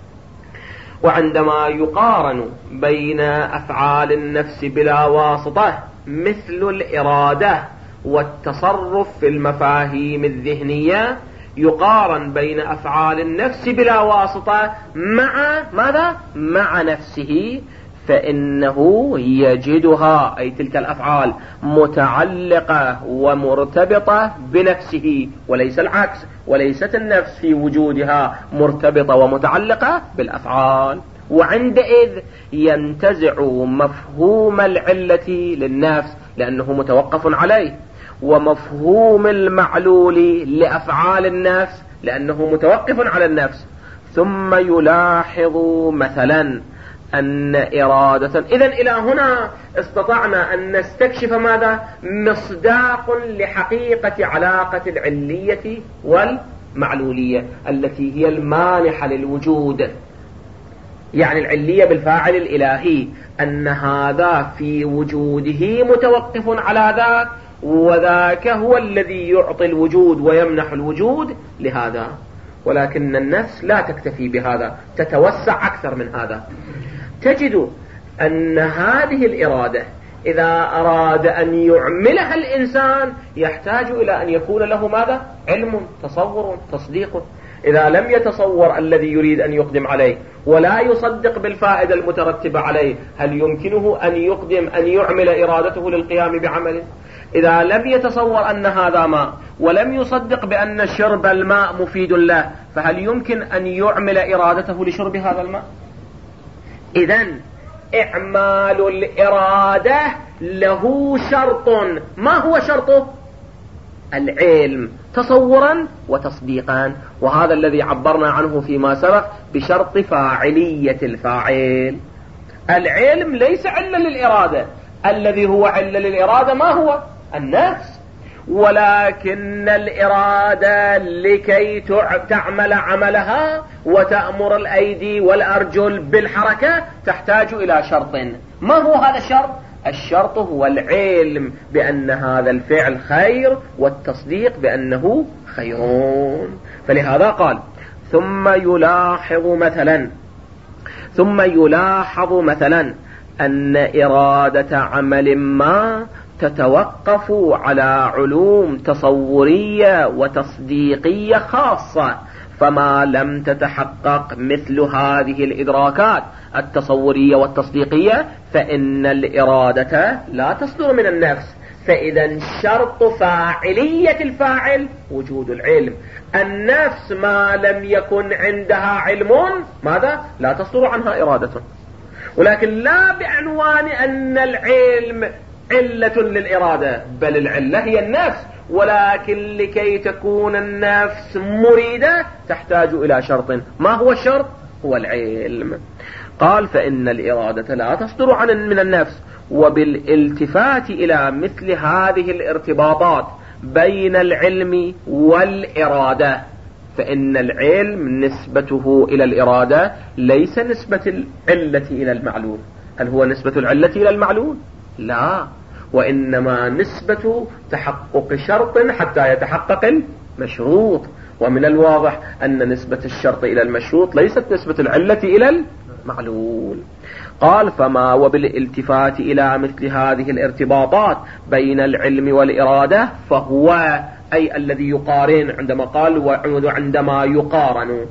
وعندما يقارن بين أفعال النفس بلا واسطة مثل الإرادة والتصرف في المفاهيم الذهنية، يقارن بين أفعال النفس بلا واسطة مع ماذا؟ مع نفسه، فإنه يجدها أي تلك الأفعال متعلقة ومرتبطة بنفسه وليس العكس، وليست النفس في وجودها مرتبطة ومتعلقة بالأفعال. وعندئذ ينتزع مفهوم العلة للنفس لأنه متوقف عليه، ومفهوم المعلول لأفعال النفس لأنه متوقف على النفس. ثم يلاحظ مثلا أن إرادة، إذن إلى هنا استطعنا أن نستكشف ماذا؟ مصداق لحقيقة علاقة العلية والمعلولية التي هي المانحة للوجود، يعني العلية بالفاعل الإلهي، أن هذا في وجوده متوقف على ذاك، وذاك هو الذي يعطي الوجود ويمنح الوجود لهذا. ولكن النفس لا تكتفي بهذا، تتوسع أكثر من هذا. تجد أن هذه الإرادة إذا أراد أن يعملها الإنسان يحتاج إلى أن يكون له ماذا؟ علم، تصور، تصديق. إذا لم يتصور الذي يريد أن يقدم عليه ولا يصدق بالفائدة المترتبة عليه، هل يمكنه أن يقدم أن يعمل إرادته للقيام بعمله؟ إذا لم يتصور أن هذا ماء ولم يصدق بأن شرب الماء مفيد له، فهل يمكن أن يعمل إرادته لشرب هذا الماء؟ إذن إعمال الإرادة له شرط، ما هو شرطه؟ العلم، تصورا وتصديقا، وهذا الذي عبرنا عنه فيما سبق بشرط فاعلية الفاعل. العلم ليس علة للإرادة، الذي هو علة للإرادة ما هو؟ النفس. ولكن الإرادة لكي تعمل عملها وتأمر الأيدي والأرجل بالحركة تحتاج إلى شرط. ما هو هذا الشرط؟ الشرط هو العلم بأن هذا الفعل خير والتصديق بأنه خيرون. فلهذا قال ثم يلاحظ مثلا ثم يلاحظ مثلا أن إرادة عمل ما تتوقف على علوم تصورية وتصديقية خاصة، فما لم تتحقق مثل هذه الإدراكات التصورية والتصديقية فإن الإرادة لا تصدر من النفس. فإذا شرط فاعلية الفاعل وجود العلم. النفس ما لم يكن عندها علم ماذا؟ لا تصدر عنها إرادة، ولكن لا بعنوان أن العلم علة للإرادة، بل العلة هي النفس، ولكن لكي تكون النفس مريدة تحتاج إلى شرط. ما هو الشرط؟ هو العلم. قال فإن الإرادة لا تصدر عن من النفس. وبالالتفات إلى مثل هذه الارتباطات بين العلم والإرادة، فإن العلم نسبته إلى الإرادة ليس نسبة العلة إلى المعلول. هل هو نسبة العلة إلى المعلول؟ لا، وإنما نسبة تحقق شرط حتى يتحقق المشروط. ومن الواضح أن نسبة الشرط إلى المشروط ليست نسبة العلة إلى المعلول. قال فما وبالالتفات إلى مثل هذه الارتباطات بين العلم والإرادة فهو أي الذي يقارن، عندما قال وعندما يقارن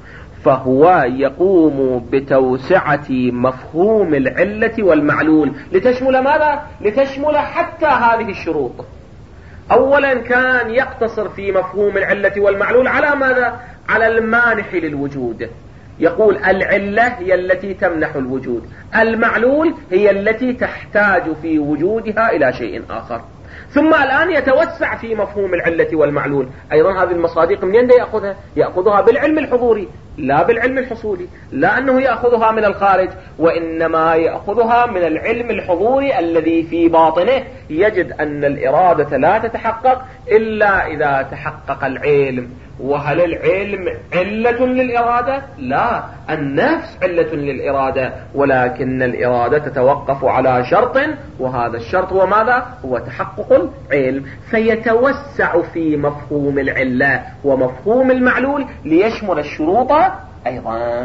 فهو يقوم بتوسعة مفهوم العلة والمعلول لتشمل ماذا؟ لتشمل حتى هذه الشروط. أولا كان يقتصر في مفهوم العلة والمعلول على ماذا؟ على المانح للوجود، يقول العلة هي التي تمنح الوجود، المعلول هي التي تحتاج في وجودها إلى شيء آخر. ثم الآن يتوسع في مفهوم العلة والمعلول. أيضا هذه المصادق من ينده يأخذها؟ يأخذها بالعلم الحضوري لا بالعلم الحصولي، لا أنه يأخذها من الخارج، وإنما يأخذها من العلم الحضوري الذي في باطنه يجد أن الإرادة لا تتحقق إلا إذا تحقق العلم. وهل العلم علة للإرادة؟ لا، النفس علة للإرادة، ولكن الإرادة تتوقف على شرط، وهذا الشرط هو ماذا؟ هو تحقق العلم. فيتوسع في مفهوم العلة ومفهوم المعلول ليشمل الشروط أيضا.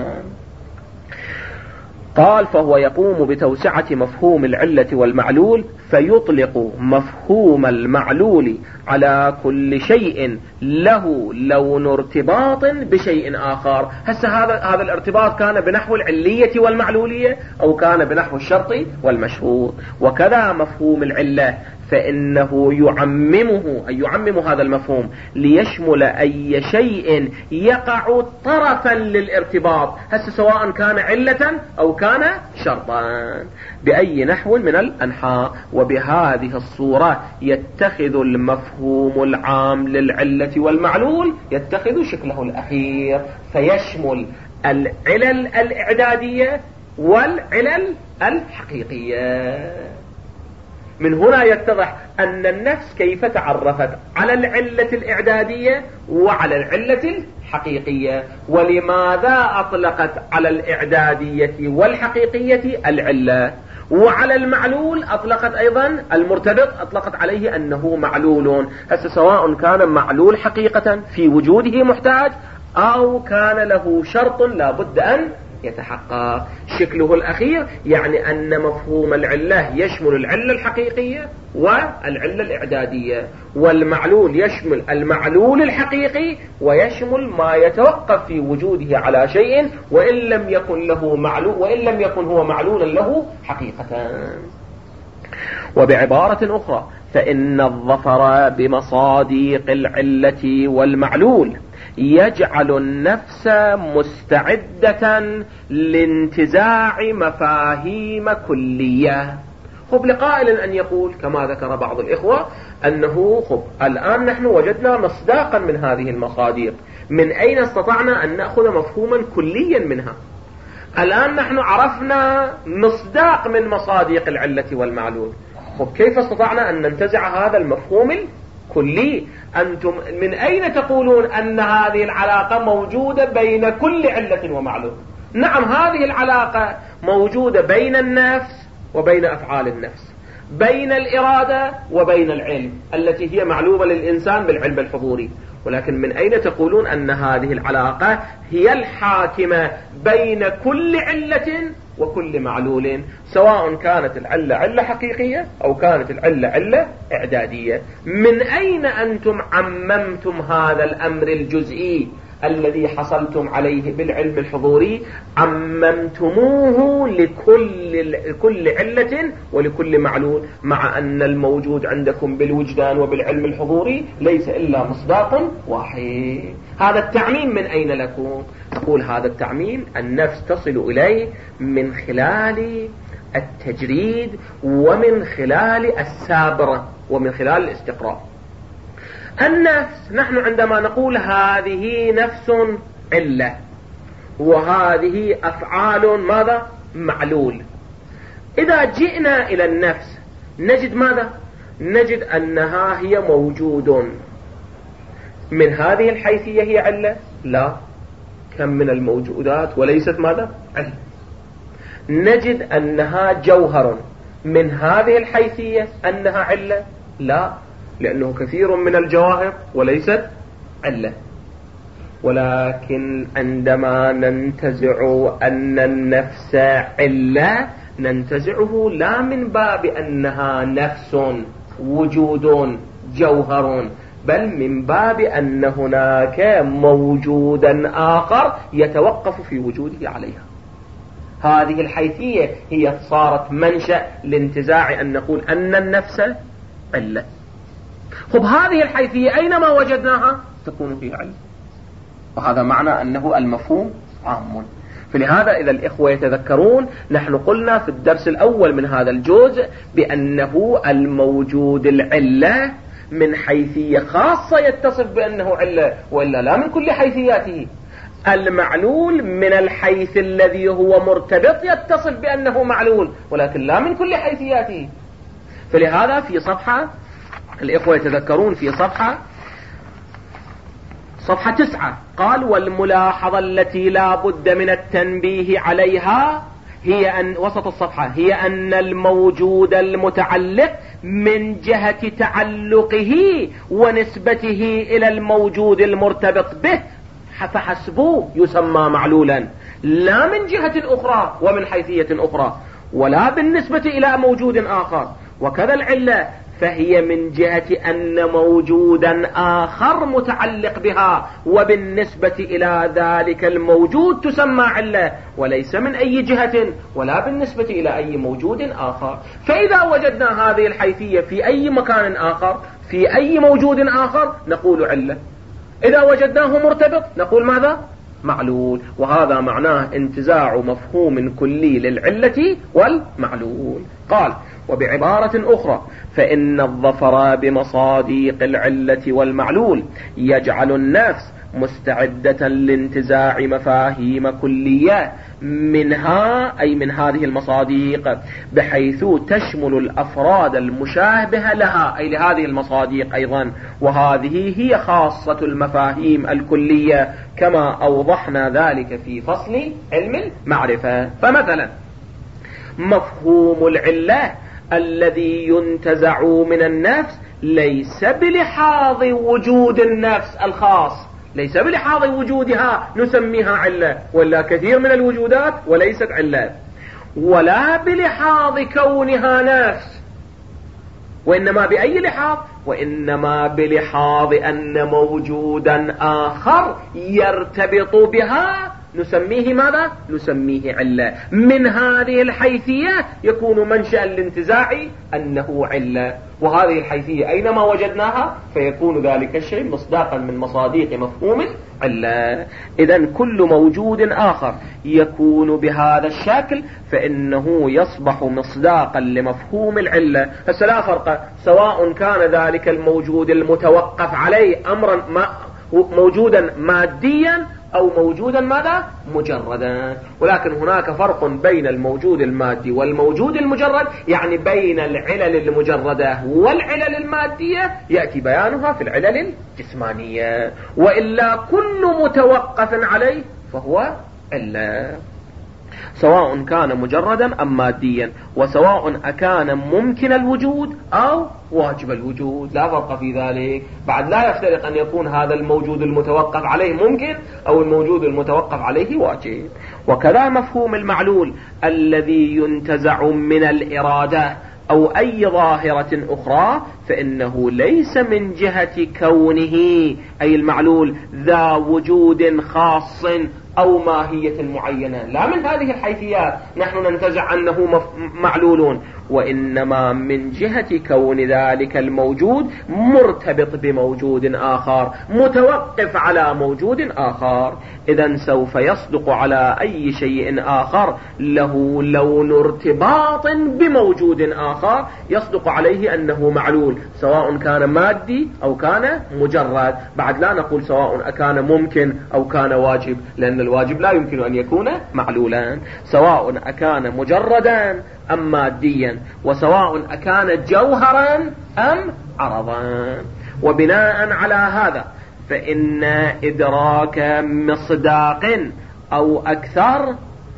قال فهو يقوم بتوسعة مفهوم العلة والمعلول فيطلق مفهوم المعلول على كل شيء له لون ارتباط بشيء آخر. هسه هذا هذا الارتباط كان بنحو العلية والمعلولية أو كان بنحو الشرط والمشروط. وكذا مفهوم العلة فإنه يعممه، أي يعمم هذا المفهوم ليشمل أي شيء يقع طرفا للارتباط، هسه سواء كان علة أو كان شرطا بأي نحو من الأنحاء. وبهذه الصورة يتخذ المفهوم العام للعلة والمعلول يتخذ شكله الأخير، فيشمل العلل الإعدادية والعلل الحقيقية. من هنا يتضح أن النفس كيف تعرفت على العلة الإعدادية وعلى العلة الحقيقية، ولماذا أطلقت على الإعدادية والحقيقية العلة، وعلى المعلول أطلقت أيضا المرتبط أطلقت عليه أنه معلول. هسه سواء كان معلول حقيقة في وجوده محتاج أو كان له شرط لا بد أن يتحقق. شكله الأخير يعني أن مفهوم العلة يشمل العلة الحقيقية والعلة الإعدادية، والمعلول يشمل المعلول الحقيقي ويشمل ما يتوقف في وجوده على شيء وإن لم يكن له معلول وإن لم يكن هو معلولا له حقيقة. وبعبارة أخرى فإن الظفر بمصادق العلة والمعلول يجعل النفس مستعدة لانتزاع مفاهيم كلية. خب لقائل أن يقول كما ذكر بعض الإخوة أنه خب الآن نحن وجدنا مصداقا من هذه المصادق، من أين استطعنا أن نأخذ مفهوما كليا منها؟ الآن نحن عرفنا مصداق من مصادق العلة والمعلول، خب كيف استطعنا أن ننتزع هذا المفهوم كلي؟ أنتم من أين تقولون أن هذه العلاقة موجودة بين كل علة ومعلول؟ نعم هذه العلاقة موجودة بين النفس وبين أفعال النفس، بين الإرادة وبين العلم التي هي معلومة للإنسان بالعلم الحضوري، ولكن من أين تقولون أن هذه العلاقة هي الحاكمة بين كل علة وكل معلول، سواء كانت العلة علة حقيقية أو كانت العلة علة إعدادية؟ من أين أنتم عممتم هذا الأمر الجزئي الذي حصلتم عليه بالعلم الحضوري، عممتموه لكل كل علة ولكل معلول، مع أن الموجود عندكم بالوجدان وبالعلم الحضوري ليس إلا مصداق واحد؟ هذا التعميم من أين لكم؟ أقول هذا التعميم النفس تصل إليه من خلال التجريد ومن خلال السابرة ومن خلال الاستقراء. النفس نحن عندما نقول هذه نفس علة وهذه أفعال ماذا؟ معلول، إذا جئنا إلى النفس نجد ماذا؟ نجد أنها هي موجود من هذه الحيثية هي علة؟ لا، كم من الموجودات وليست ماذا؟ علة. نجد أنها جوهر من هذه الحيثية أنها علة؟ لا، لأنه كثير من الجواهر وليست علة. ولكن عندما ننتزع أن النفس علة ننتزعه لا من باب أنها نفس وجود جوهر، بل من باب أن هناك موجودا آخر يتوقف في وجوده عليها. هذه الحيثية هي صارت منشأ لانتزاع أن نقول أن النفس علة. خب هذه الحيثية أينما وجدناها تكون فيها علة، وهذا معنى أنه المفهوم عام. فلهذا إذا الإخوة يتذكرون نحن قلنا في الدرس الأول من هذا الجزء بأنه الموجود العلة من حيثية خاصة يتصف بأنه علة، وإلا لا من كل حيثياته. المعلول من الحيث الذي هو مرتبط يتصف بأنه معلول، ولكن لا من كل حيثياته. فلهذا في صفحة الإخوة يتذكرون في صفحة صفحة تسعة قال: والملاحظة التي لا بد من التنبيه عليها هي أن وسط الصفحة هي أن الموجود المتعلق من جهة تعلقه ونسبته إلى الموجود المرتبط به فحسبه يسمى معلولا، لا من جهة أخرى ومن حيثية أخرى، ولا بالنسبة إلى موجود آخر. وكذا العلة فهي من جهة أن موجودا آخر متعلق بها، وبالنسبة إلى ذلك الموجود تسمى علة، وليس من أي جهة ولا بالنسبة إلى أي موجود آخر. فإذا وجدنا هذه الحيثية في أي مكان آخر في أي موجود آخر نقول علة، إذا وجدناه مرتبط نقول ماذا؟ معلول. وهذا معناه انتزاع مفهوم كلي للعلة والمعلول. قال: وبعبارة أخرى فإن الظفر بمصاديق العلة والمعلول يجعل النفس مستعدة لانتزاع مفاهيم كلية منها، أي من هذه المصاديق، بحيث تشمل الأفراد المشابهة لها، أي لهذه المصاديق أيضا، وهذه هي خاصة المفاهيم الكلية كما أوضحنا ذلك في فصل علم المعرفة. فمثلا مفهوم العلة الذي ينتزع من النفس ليس بلحاظ وجود النفس الخاص، ليس بلحاظ وجودها نسميها علة، ولا كثير من الوجودات وليست علة، ولا بلحاظ كونها نفس، وإنما بأي لحاظ؟ وإنما بلحاظ أن موجودا آخر يرتبط بها نسميه ماذا؟ نسميه علة. من هذه الحيثية يكون منشأ الانتزاع أنه علة، وهذه الحيثية أينما وجدناها فيكون ذلك الشيء مصداقا من مصاديق مفهوم علة. إذن كل موجود آخر يكون بهذا الشكل فإنه يصبح مصداقا لمفهوم العلة. فلا فرق سواء كان ذلك الموجود المتوقف عليه أمرا ما موجودا ماديا أو موجودا ماذا؟ مجردا. ولكن هناك فرق بين الموجود المادي والموجود المجرد، يعني بين العلل المجردة والعلل المادية يأتي بيانها في العلل الجسمانية، وإلا كل متوقف عليه فهو علة، سواء كان مجردا أم ماديا، وسواء أكان ممكن الوجود أو واجب الوجود، لا فرق في ذلك. بعد لا يفترق أن يكون هذا الموجود المتوقف عليه ممكن أو الموجود المتوقف عليه واجب. وكذا مفهوم المعلول الذي ينتزع من الإرادة أو أي ظاهرة أخرى فإنه ليس من جهة كونه، أي المعلول، ذا وجود خاص أو ماهية معينة، لا من هذه الحيثيات نحن ننتزع أنه معلول، وإنما من جهة كون ذلك الموجود مرتبط بموجود آخر متوقف على موجود آخر. إذن سوف يصدق على أي شيء آخر له لون ارتباط بموجود آخر يصدق عليه أنه معلول، سواء كان مادي أو كان مجرد. بعد لا نقول سواء كان ممكن أو كان واجب، لأن الواجب لا يمكن أن يكون معلولا، سواء أكان مجردا أم ماديا، وسواء أكان جوهرا أم عرضا. وبناء على هذا فإن إدراك مصداق أو أكثر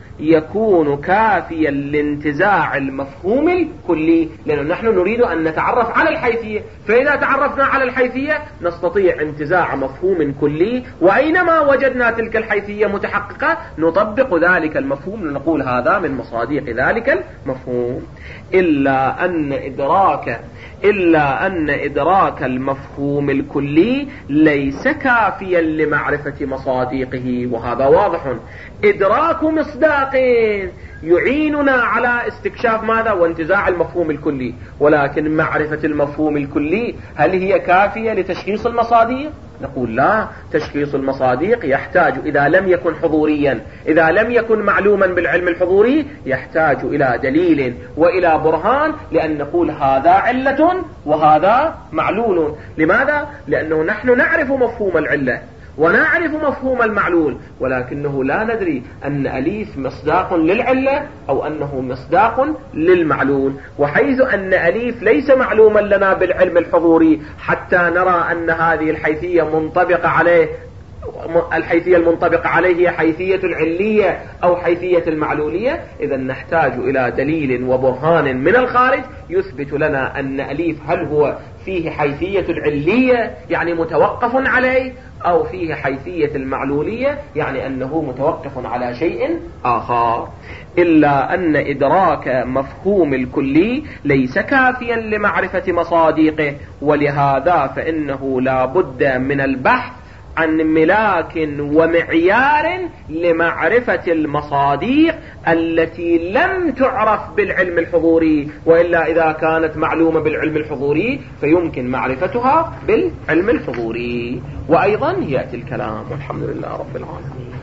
يكون كافيا لانتزاع المفهوم الكلي، لأنه نحن نريد أن نتعرف على الحيثية، فإذا تعرفنا على الحيثية نستطيع انتزاع مفهوم كلي، وأينما وجدنا تلك الحيثية متحققة نطبق ذلك المفهوم ونقول هذا من مصاديق ذلك المفهوم. إلا أن إدراك إلا أن إدراك المفهوم الكلي ليس كافيا لمعرفة مصادقه، وهذا واضح. إدراك مصداق يعيننا على استكشاف ماذا؟ وانتزاع المفهوم الكلي، ولكن معرفة المفهوم الكلي هل هي كافية لتشخيص المصادق؟ نقول لا، تشخيص المصادق يحتاج إذا لم يكن حضوريا، إذا لم يكن معلوما بالعلم الحضوري، يحتاج إلى دليل وإلى برهان، لأن نقول هذا علة وهذا معلول. لماذا؟ لأنه نحن نعرف مفهوم العلة ونعرف مفهوم المعلول، ولكنه لا ندري أن أليف مصداق للعلة أو أنه مصداق للمعلول. وحيث أن أليف ليس معلوما لنا بالعلم الحضوري حتى نرى أن هذه الحيثية منطبقة عليه، الحيثية المنطبقة عليه هي حيثية العلية أو حيثية المعلولية، إذا نحتاج إلى دليل وبرهان من الخارج يثبت لنا أن أليف هل هو فيه حيثية العلية يعني متوقف عليه، أو فيه حيثية المعلولية يعني أنه متوقف على شيء آخر. إلا أن إدراك مفهوم الكلي ليس كافيا لمعرفة مصادقه، ولهذا فإنه لا بد من البحث عن ملاك ومعيار لمعرفة المصادق التي لم تعرف بالعلم الحضوري، وإلا إذا كانت معلومة بالعلم الحضوري فيمكن معرفتها بالعلم الحضوري. وأيضا يأتي الكلام، والحمد لله رب العالمين.